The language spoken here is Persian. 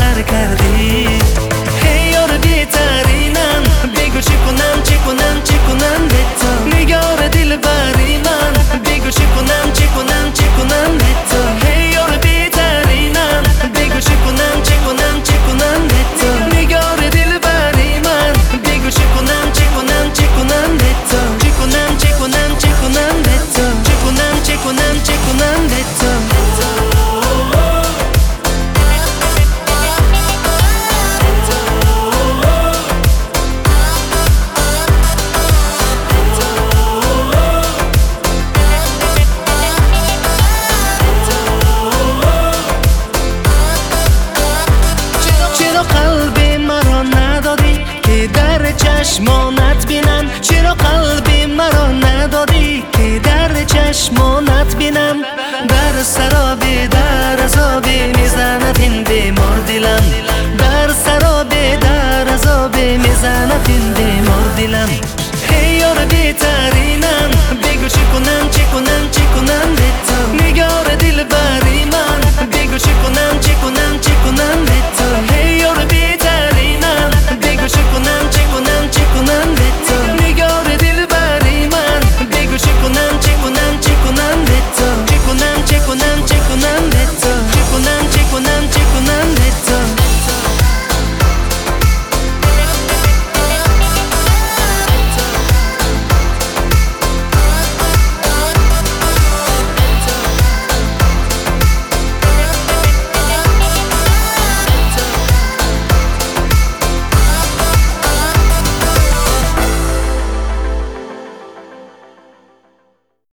تر کردی. هی یار بهترینم، بگو چی کنم چی کنم چی کنم به تو. نگار دلبری من، بگو چی کنم چی کنم چی کنم به تو. هی یار بهترینم، بگو چی کنم چی کنم چی کنم به تو. نگار دلبری من، بگو چی کنم چی کنم چی کنم به تو. چی کنم چی کنم چی کنم به تو. چی کنم چی کنم چی کنم به تو. چشمانت بینم؟ چرا قلبی مرا ندادی که در چشمانت بینم؟ در سرابی در عذابی میزند این بیمار دلم. در سرابی در عذابی میزند این بیمار دلم. هی یار بهتری